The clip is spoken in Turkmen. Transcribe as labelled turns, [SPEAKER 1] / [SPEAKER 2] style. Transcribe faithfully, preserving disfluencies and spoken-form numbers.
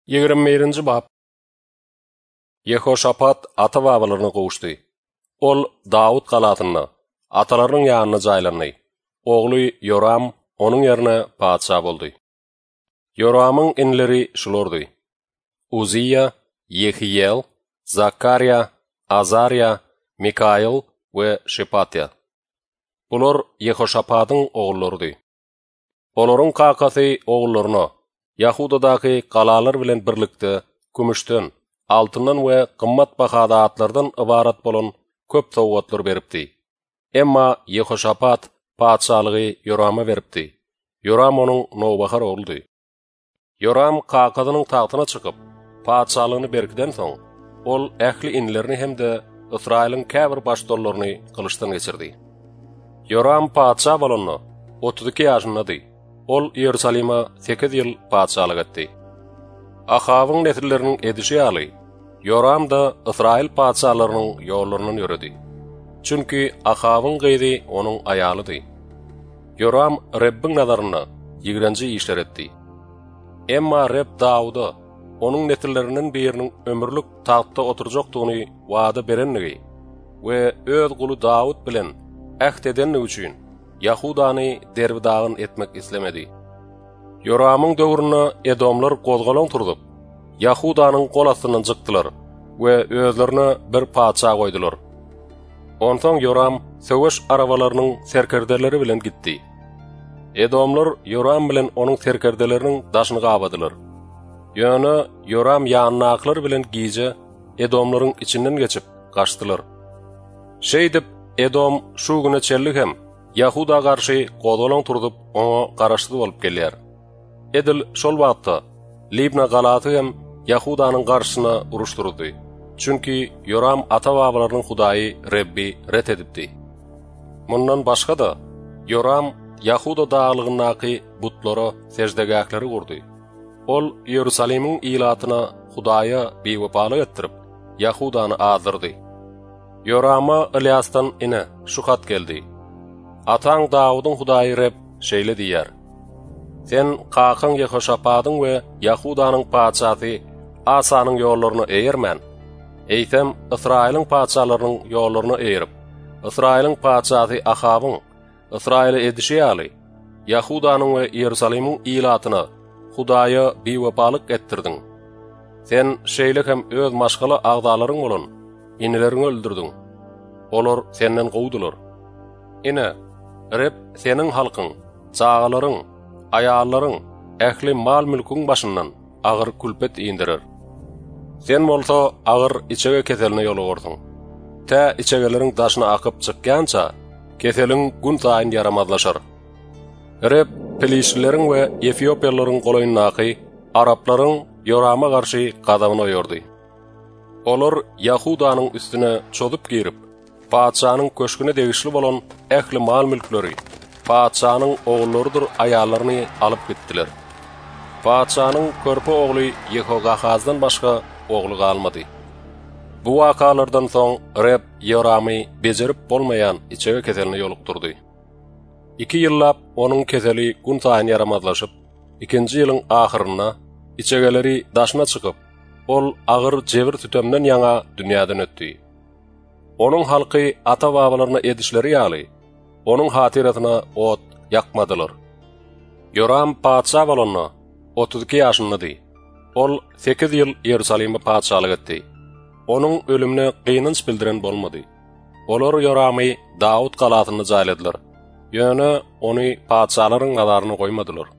[SPEAKER 1] yigirme birinji bab. Yehoşapat ata-babalarına gowuşdy. Ol Dawud galatyna, atalarynyň ýanyna jaýlandy. Ogly Yoram onuň ýerine padşa boldy. Yoramyň inleri şulardy: Uziya, Yehiyel, Zakariya, Azariya, Mikail we Şepatya. Bular Yehoşapatyň oğullardy. Olaryň kakasy oğullaryna Yahudadaky galalar bilen birlikde gümüşden, altyndan we gymmat bahada atlardan ibarat bolan köp sowgatlar beripdi. Emma Yehoşapat padşalygy Yorama beripdi. Yoram onuň nowbahar ogludy. Yoram kakasynyň tagtyna çykyp, padşalygyny berkiden soň, ol ähli inlerini hemde Israýlyň käbir başdollaryny kılıçdan geçirdi. Yoram padşa bolany otuz iki ýaşyndaty. Ol Ýerusalima sekiz ýyl padşalyk etdi. Ahawyň nesilleriniň edişi ýaly, Yoram da Israýl padşalarynyň ýollaryny ýöredi. Çünki Ahawyň gyzy onuň aýalydy. Yoram Rabbiň nazaryna ýigrenji işler etdi. Emma Rab Dawuda onuň nesillerinden biriniň ömürlük tahtda oturjakdygyny wada berennigi we öz guly Dawud bilen ähd edenligi üçin Yahudany derbidagyn etmek islemedi. Yoramyň döwrüne Edomlar gozgalaň turdup, Yahudanyň gol astyna jykdylar we özlerine bir padşa goýdular. Onsoň Yoram söwüş arabalarynyň serkerdeleri bilen gitdi. Edomlar Yoram bilen onuň serkerdeleriniň daşyny gabadylar. Ýöne Yoram ýanynaklar bilen giýje Edomlaryň içinden geçip gaçdylar. Şeýdip Edom şu güne çellik hem Yahuda garşy gozgalaň turdup oňa garaşdy bolup gelýär. Edil şol wagtda Libna galaty hem Yahudanyň garşyna uruşdurdy. Çünki Yoram ata-babalarynyň Hudaýy Rabbi ret edipdi. Mundan başga da Yoram Yahuda daglygynaky butlara sejdegäkleri gurdy. Ol Ýerusalimiň ilatyna Hudaýa bewepalyk etdirip Yahudany azdyrdy. Yorama Ilyasdan ine şu hat geldi: Ataň Dawudyň Hudaýy Rab şeýle diýär: Sen kakyň Yehoşapatyň we Yahudanyň padşasy Asanyň ýollaryny eýermän. Eýtem Israýlyň padşalarynyň ýollaryny eýerip, Israýlyň padşasy Ahabyň Israýly edişi ýaly, Yahudanyň we Ýerusalimiň ilatyna Hudaýa bewepalyk etdirdiň. Sen şeýle hem öz maşgala agdalaryň bolan inelerini öldürdüň. Olar senden gowdular. Ine Rab seniň halkyň, çağalaryň, aýallaryň, ähli mal mülküň başyndan agyr külpet iýindirer. Sen bolsa agyr içege keseline ýolagordyň. Tä içegeleriň daşyna akyp çykýança keseliň gün saýyn yaramazlaşar. Rab Pelişlileriň we Efiopiýalylaryň golaýyndaky Araplaryň Yorama garşy gadabyny oýardy. Olar Yahudanyň üstüne çodup girip, padşanyň köşküne degişli bolan ähli mal mülkleri, padşanyň oğullarıdyr aýallaryny alyp gitdiler. Padşanyň körpe ogly Yehoahazdan başga ogly galmady. Bu wakalardan soň Rab Yoramy bejerip bolmaýan içege keseline ýolukturdy. İki ýyllap onuň keseli gün saýyn yaramazlaşyp, ikinji ýylyň ahyryna içegeleri daşyna çykyp, ol agyr jebir tütemden ýaňa dünýäden ötdi. Onuň halky ata-babalaryna edişleri ýaly, onuň hatiratyna ot ýakmadylar. Yoram padşa bolany otuz iki ýaşyndaty. Ol sekiz ýyl Ýerusalimde padşalyk etdi. Onuň ölümine gynynç bildiren bolmady. Olar Yoramy Dawud galatyna jaýladylar. Ýöne ony padşalaryň galaryna goýmadylar.